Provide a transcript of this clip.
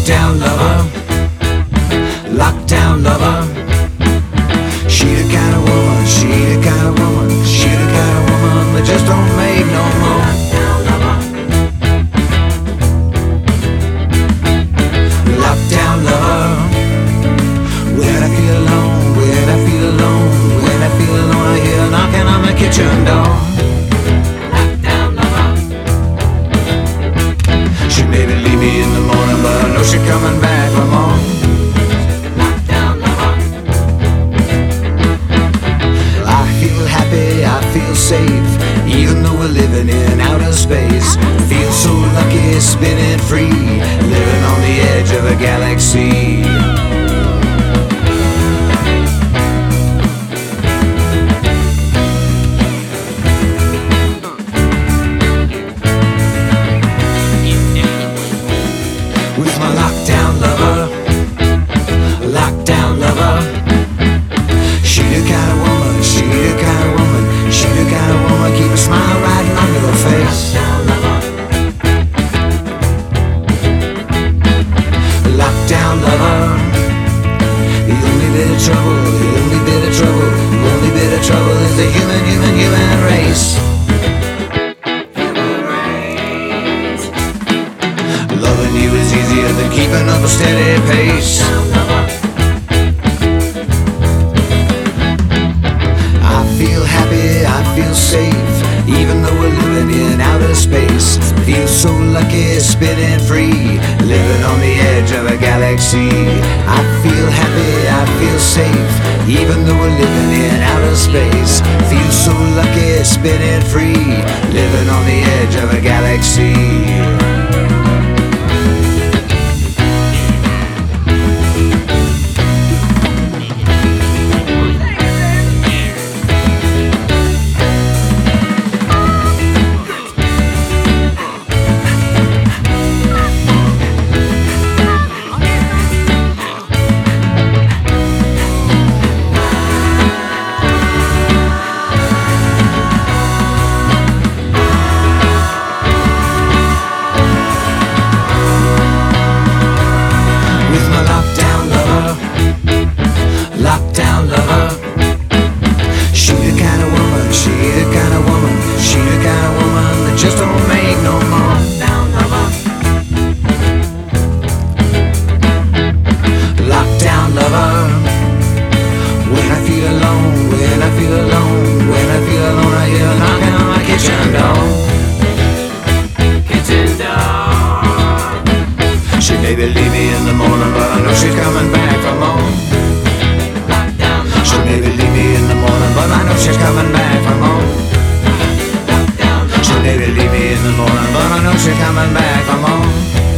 Lockdown lover, lockdown lover. She the kind of woman, she the kind of woman, she the kind of woman that just don't make no more. Lockdown lover. When I feel alone, when I feel alone, when I feel alone, I hear knocking on my kitchen door. Lockdown lover. She maybe leave me in the morning, but I know she's coming back for more. Lockdown lover. I feel happy, I feel safe, even though we're living in outer space. Feel so lucky, spinning free, living on the edge of a galaxy. With my lockdown lover, lockdown lover. She the kind of woman, she the kind of woman, she the kind of woman, keep a smile right on your face. Lockdown lover. The only bit of trouble, the only bit of trouble, the only bit of trouble is the human race. Loving you is easier than keeping up a steady pace. I feel happy, I feel safe, even though we're living in outer space. Feel so lucky, spinning free, living on the edge of a galaxy. I feel happy, I feel safe, even though we're living in outer space. Feel so lucky, spinning free, living on the edge of a galaxy. Lockdown lover. She the kind of woman, she the kind of woman, she the kind of woman that just don't make no more. Lockdown lover. When I feel alone, when I feel alone, when I feel alone, I hear knocking on my kitchen door. Kitchen door. She maybe leave me in the morning, but I know she's coming back for more. She maybe leave me in the morning, but I know she's coming back for more. She maybe leave me in the morning, but I know she's coming back for more.